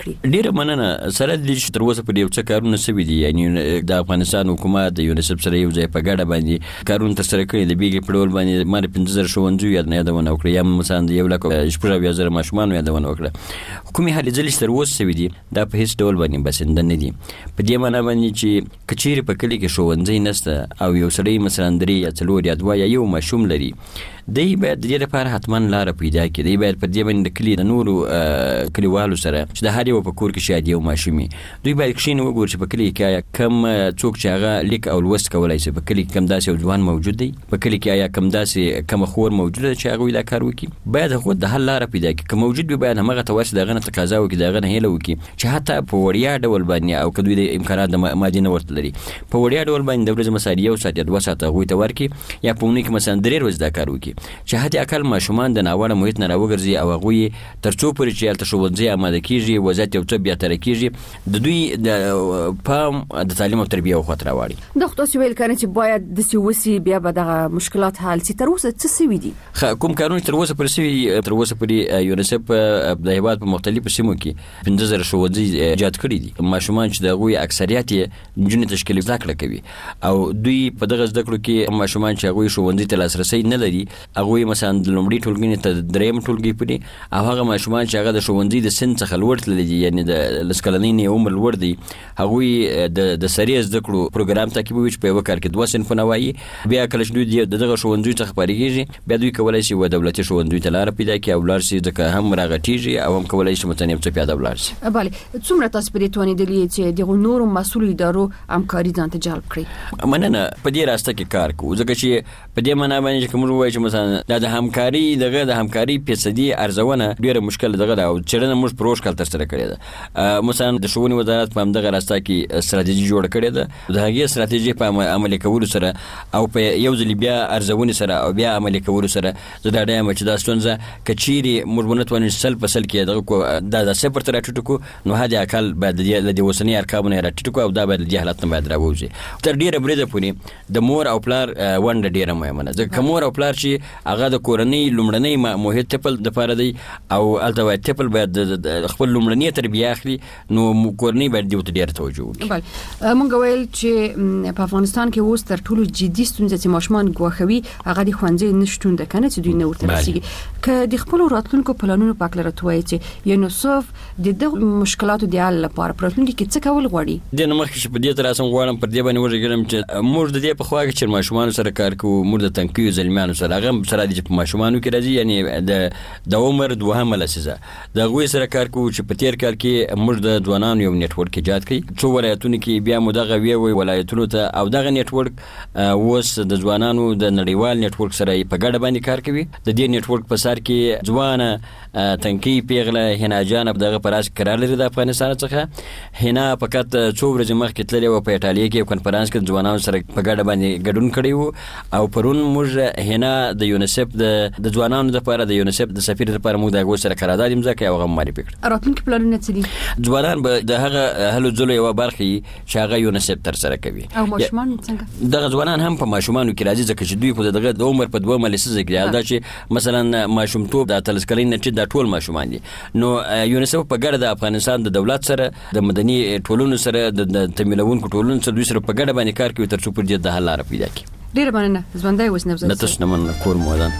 کړي. ډیره مننه. سره د دې تر اوسه په یو څه کارونه سوي دي، یعنی د افغانستان حکومت د یونیسف سره یو ځای په ګډه باندې کارونه تر سره کړي. د بیګې په ډول باندې مال 15000 ښوونځي یادونه وکړه، یا مثلا د 1,000 ماشومان یادونه وکړه. کومې هلې ځلې تر اوسه سوي دي دا په هیڅ ډول باندې بسنده نه دي. په دې معنی باندې چې کچېرې په کلی کې ښوونځی نشته او یو سړی مثلا 3 یا 4 یا 2 یا یو ماشوم لري، دی باید د دې لپاره حتما لاره پیدا کړي. دی باید په دې باندې د کلی د نورو کلیوالو سره چې د هر یو په کور کې شاید یو ماشومي، دوی باید کښېني وګوري چې په کلی کې آیا کم څوک چې هغه لیک او لوست کولی شي، په کلی کې کم داسې یو ځوان موجود دی، په کلی کې آیا کم داسې کم خور موجوده چې هغوی دا کار وکړي. باید هغه د حل لاره پیدا کړي. که موجود وي باید همغه ته ورسي، د هغه نه تقاضا وکړي، د هغه نه هیله وکړي چې حتی په وړیا ډول باندې، او که دوی د امکانات د مادي نه ورته لري، په وړیا ډول باندې د ورځې مثلا 1 ساعت یا 2 ساعت هغوی ته ورکړي، یا په اونۍ کې مثلا 3 ورځې دا کار وکړي چې حتی ماشومان د ناوړه محیط نه راوګرځي او هغوی تر څو پورې چې هلته ښوونځي اماده کېږي، وضعیت یو څه بهتره کېږي، د دوی د پام د تعلیم او تربیه خواته راوړي. دا خو تاسو ویل کنه چې باید داسې وسي بیا به دغه مشکلات حل سي. تر اوسه څه سوي دي؟ کوم کارونه تر اوسه پرې سوي؟ تر اوسه پورې یونیسف د هېواد په مختلفو سیمو کې 15000 ښوونځي ایجاد کړي دي. ماشومان چې د هغوی اکثریت یې نجونې تشکیل زده کړه کوي، او دوی په دغه زده کړو کې ماشومان چې هغوی ښوونځي ته لاسرسی نه لري، هغوی مثلا لومړي ټولګي ته دریم ټولګي پورې، او هغه ماشومان چې هغه د ښوونځي د سن څخه لوړ تللي دي، یعنی د 10 کلنۍ نه عمر لوړ دی، هغوی د سریع زده کړو پروګرام تعقیبوي چې په یوه کال کې 2 صنفونه وایي. بیا کله چې دوی د دغه ښوونځیو څخه فارغېږي، بیا دوی کولی شي و دولتي ښوونځیو ته لاره پیدا کړي او ولاړ شي، ځکه هم راغټېږي او هم کولی شي مثلا یو څه پیاده ولاړ شي. بله، څومره تاسو پرې توانېدلي چې دغو نورو مسؤلو ادارو همکاري ځان ته جلب کړي؟ مننه. په دې راسته کې کار کوو، ځکه چې په دې معنا باندې چې موږ وایو چې مثلا د همکاري د همکاري فیصدي ارزونه ډیره مشکل دغه ده، او څېړنه موږ پروژ کال تر سره کړې ده. مثلا د ښوونې وزارت په همدغه راسته کې ستراتیژي جوړه کړې ده. د هغې ستراتیژي په عملي کولو سره او په یو ځل بیا ارزونې سره او بیا عملي کولو سره زه ډاډه یم چې دا ستونزه که چیرې موږ ونه توانو 100% کې دغه کو دا 0 ته راټیټ کړو، نو حد اقل باید د دې اوسنۍ ارقامو نه راټیټ کړو، او دا باید د دې حالت نه باید راووځي. تر ډیره بریده پورې د مور او پلار ونډه ډیره مهمه ده، ځکه مور او پلار چې هغه د کورنۍ لومړنۍ محیط ټپل د پاره دی، او الته باید ټپل باید خپل لومړنۍ تربیه اخلي، نو کورنۍ باید دې ته ډیر توجه وکړي. بله، مونږ ویل چې په افغانستان کې اوس تر ټولو جدي ستونزه چې ماشومان ګواښوي هغه د ښوونځي نشتون ده، کنه چې دوی نه ورته رسیږي. که د خپل راتلونکو پلانونو په اړه راته وایي چې یونیسف د دغه مشکلاتو د حل لپاره په راتلونکي کې څه کول غواړي؟ د نو مخکې په دې تر اساس غواړم پر دې باندې وژغورم چې موږ د دې په خوا کې چې ماشومان سره کار کوو، موږ د تنکیو زلمیانو سره هغه سره د ماشومانو کې راځي، یعنی د عمر 2 لسیزه د غوي سره کار کوو چې په تیر کال کې موږ د ځوانانو یو نیټورک ایجاد کړی، څو ولایتونو کې بیا مدغه وی ولایتونو ته، او دغه نیټورک اوس د ځوانانو د نړیوال نیټورک سره په ګډه باندې کار کوي. د دې نیټورک په سر کې ځوانه تنکی پیغله حنا جان په دغه پراس قرار لري د افغانستان څخه. حنا فقط څو ورځې مخکې تللی و په ایټالیا کې کنفرانس کې ځوانانو سره په ګډه باندې ګډون کړی و، او پرون موږ حنا د یونیسف د ځوانانو لپاره د یونیسف د سفیر لپاره موږ دغه سره قرارداد امضا کړی او هغه معرفي کړ. راتلونکي پلانونه څه دي؟ ځوانان به د هغه هلو ځلو یو برخه چې هغه یونیسف تر سره کوي، او ماشومان څنګه؟ دغه ځوانان هم په ماشومانو کې راځي، ځکه چې دوی په دغه د عمر په 2 لسیزه کې دا چې مثلا ماشومتوب د 13 کلنۍ نه چې د ټول ماشومان دي، نو یونیسف په ګډه د افغانستان د دولت سره د مدني ټولنو سره د تمویلونکو ټولنو سره دوی سره په ګډه باندې کار کوي تر څو پر دې د حل لاره پیدا کړي. ډیر مننه ژوندۍ اوس نه زه تاسو نه مننه کور مودان.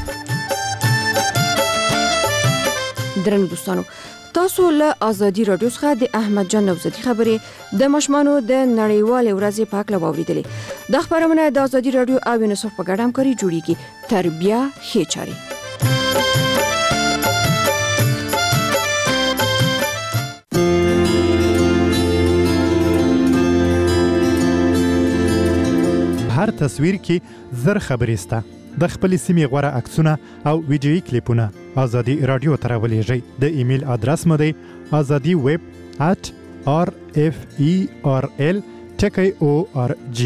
درنو دوستانو، تاسو له ازادي رادیو څخه د احمد جان نوزادي خبرې د ماشومانو د نړیوالې ورځې په اړه واوریدلې. د خبرونه د ازادي رادیو او یونیسف په ګډه همکاري جوړیږي. تربیه ښې چارې. هر تصویر کې زر خبرې سته. د خپل سیمې غوړه عکسونه او ویډیويي کلیپونه ازادي رادیو ته راولېږئ. د ایمیل ادرس مو دی azadi@rferl.org.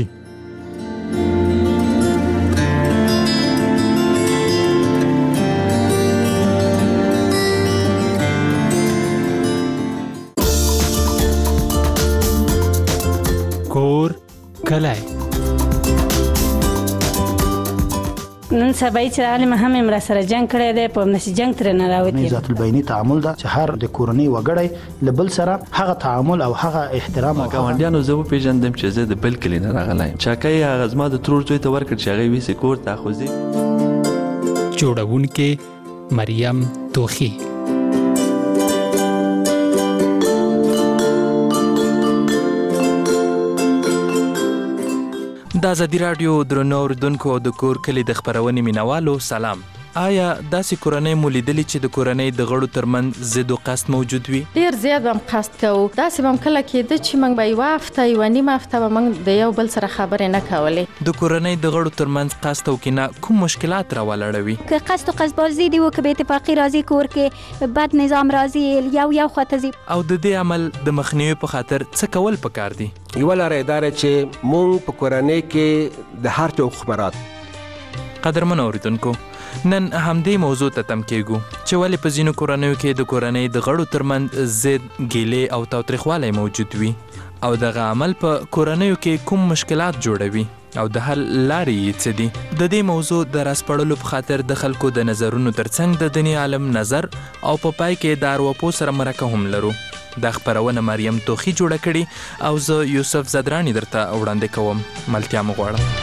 کور کلای نن سبا چې عالم هم را سره جنگ کړی دی په نس جنگ تر نه راوتی ذات البینی تعامل دا چې هر د کورنۍ وګړی لبل سره هغه تعامل او هغه احترام او ګاونډیانو زه پیژندم چې زه د بل کلی نه راغلی چاکای هغه زما د ترور زوی ته ورکړ چې هغه ویسې کور ته خوځي. جوړونکې مریم توخی. د ازادي راډیو درنو اوریدونکو د کور کلی د خبرونې مینوالو سلام. آیا داسې کورنۍ مو لیدلې چې د کورنۍ د غړو ترمنځ ضد او قصد موجود وي؟ ډیر زیات هم قصد کوو. داسې هم کله کېده چې موږ به یوه هفته یوه نیمه هفته به موږ د یو بل سره خبرې نه کولې. د کورنۍ د غړو ترمنځ قصد او کینه کوم مشکلات راولاړوي؟ که قصد او قصدبازي دی و که بې اتفاقي راځي کور کې بد نظام راځي یو خواته ځي او د دې عمل د مخنیوي په خاطر څه کول پکار دي؟ یوه لاره اداره چې مونږ په کورنۍ کې د هر چا خبرات. قدرمن اوریدونکو نن همدې موضوع ته تم کېږو چې ولې په ځینو کورنیو کې د کورنۍ د غړو ترمنځ ضد ګیلې او تاوتریخوالی موجود وي او دغه عمل په کورنیو کې کوم مشکلات جوړوي او د حل لارې یې څه دي. د دې موضوع د راسپړلو په خاطر د خلکو د نظرونو ترڅنګ د دیني عالم نظر او په پای کې د ارواپوه سره مرکه هم لرو. دا خبرونه مریم توخی جوړه کړي او زه یوسف زدرانی درته وړاندې کوم. ملتیا مو غواړم.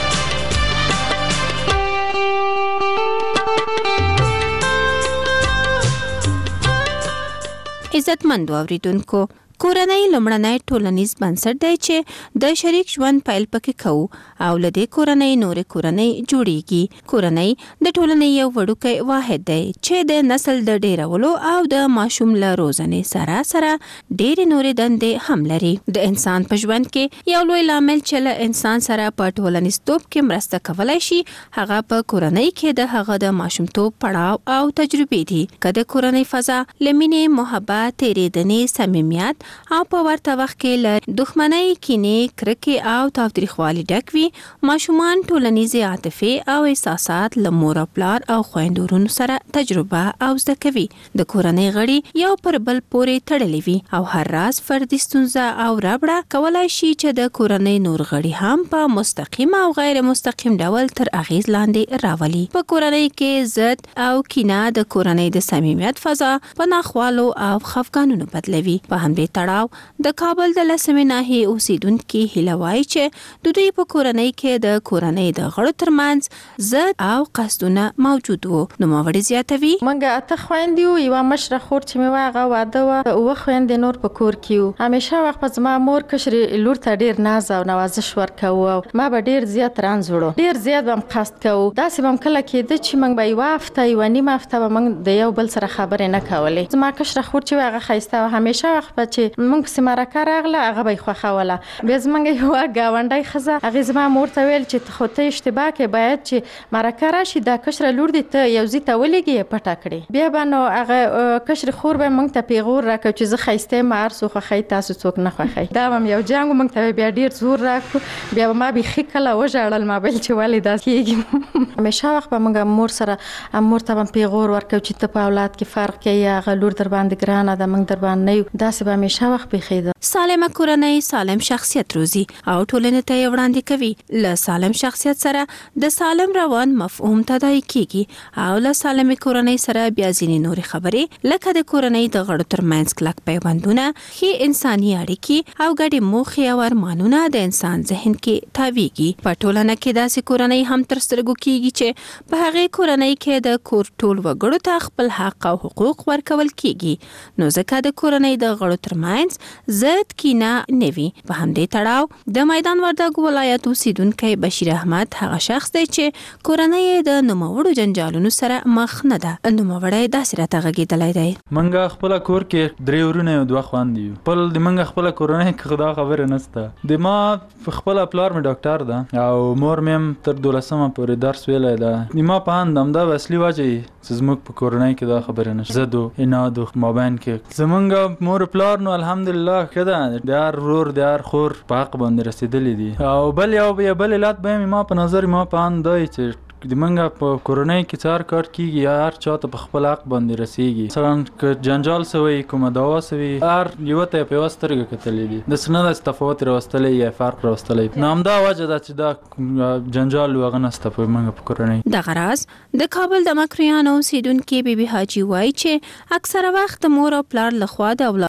عزتمند اوریدونکو کورنۍ لومړنی ټولنیز بنسټ دی چې د شریک ژوند پیل پکې کوو او له دې کورنۍ نورې کورنۍ جوړیږي. کورنۍ د ټولنې یو وړوکی واحد دی چې د نسل د ډیرولو او د ماشوم له روزنې سره ډېرې نورې دندې هم لري. د انسان په ژوند کې یو لوی لامل چې له انسان سره په ټولنیزتوب کې مرسته کولی شي هغه په کورنۍ کې د هغه د ماشومتوب پړاو او تجربې دي. که د کورنۍ فضا له مینې، محبت، تېرېدنې، صمیمیت او په ورته وخت کې له دښمنۍ، کینې، کرکې او تاوتریخوالي ډک وي ماشومان ټولنیزې عاطفې او احساسات له مور او پلار او خویندو ورونو سره تجربه او زده کوي. د کورنۍ غړي یو پر بل پورې تړلي وي او هر راز فردي ستونزه او ربړه کولای شي چې د کورنۍ نور غړي هم په مستقیم او غیر مستقیم ډول تر اغیز لاندې راولي. په کورنۍ کې ضد او کینه د کورنۍ د صمیمیت فضا په ناخوالو او خفګانونو بدلوي. په همدې تړاو د کابل د لسمې ناحیې اوسیدونکي هیله وایي چې د دوی په کورنۍ کې د کورنۍ د غړو ترمنځ ضد او قصدونه موجود وو. نوموړې زیاتوي موږ اته خویندې وو، یوه مشره خور چې مې وه هغه واده وه، اووه خویندې نور په کور کې وو. همیشه وخت په زما مور کشرې لور ته ډېر ناز او نوازش ورکوو او ما به ډېر زیات رنځ وړو. ډېر زیات به هم قصد کوو. داسې به هم کله کېده چې موږ به یوه هفته یوه نیمه هفته به موږ د یو بل سره خبرې نه کولې. زما کشره خور چې وه هغه ښایسته وه. همیشه وخت به چې موږ پسې مرکه راغله هغه به یې خوښوله. بیا زموږ یوه ګاونډۍ ښځه هغې زما مور ته ویل چې خو ته اشتباه کې باید چې مرکه راشي دا کشره لور دې ته یو ځای ته ولېږي یې پټه کړې. بیا به نو هغه کشرې خور به موږ ته پیغور راکړو چې زه ښایسته یم هر څوک خوښوي تاسو څوک نه خوښوي. دا به هم یو جنګ و. موږ ته بیا ډېر زور راکړو. بیا به ما بیخي کله وژړل. ما ویل چې ولې داسې کېږي. همیشه وخت به موږ مور سره مور ته به پیغور ورکړو چې ته په اولاد کې فرق کوي هغه لور در باندې ګرانه ده موږ در باندې نه یو. داسې به همیشه وخت بخیده. سالمه کورنۍ سالم شخصیت روزي او ټولنې ته وړاندې کوي. له سالم شخصیت سره د سالم روان مفهوم تداعي کیږي او له سالمه کورنۍ سره بیا ځینې نورې خبرې لکه د کورنۍ د غړو ترمنځ کلک پیوندونه، ښې انساني اړیکې او ګډې موخې او ارمانونه د انسان ذهن کې تاویږي. په ټولنه کې داسې کورنۍ هم تر سترګو کیږي چې په هغې کورنۍ کې د کور ټول وګړو ته خپل حق او حقوق ورکول کیږي. نو ځکه د کورنۍ د غړو ترمنځ ضد کینه نوي. په همدې تړاو د میدان وردګو ولایت اوسیدونکی بشیر احمد هغه شخص دی چې کورنۍ د نوموړو جنجالونو سره مخ نه ده. نوموړی داسې راته غږېدلی دی. منګه خپل کور کې درې ورونه او دوه خویندې یو. خپل د منګه خپل کورنۍ کې خدا خبره نشته. د ما خپل پلار مې ډاکټر ده او مور مې تر 12مه پورې درس ویلی ده. د ما په اند همدا اصلي وجه چې زموږ په کورنۍ کې دا خبره نشته. ضد او اناد او مابین کې زمونږ مور پلار نو الحمدلله ښه ده. د هر ورور د هر خور په حق باندې رسېدلي دي. او بل علت به ما په نظر ما په اند دی چې د منګه په کورنۍ کې څار کار کیږي یا هر چاته په خپل حق باندې رسیږي مثلا که جنجال سوی کومه دعوا سوی هر یو ته په واسترګه کتلې دي د سند استفاده راوستلې یا فرق راوستلې نو همدا وجه ده چې دا جنجال وغنسته په منګه په کورنۍ د غراز د کابل د مکریانو اوسیدونکو بیبي حاجی وای چې اکثره وخت مور او پلار لخوا د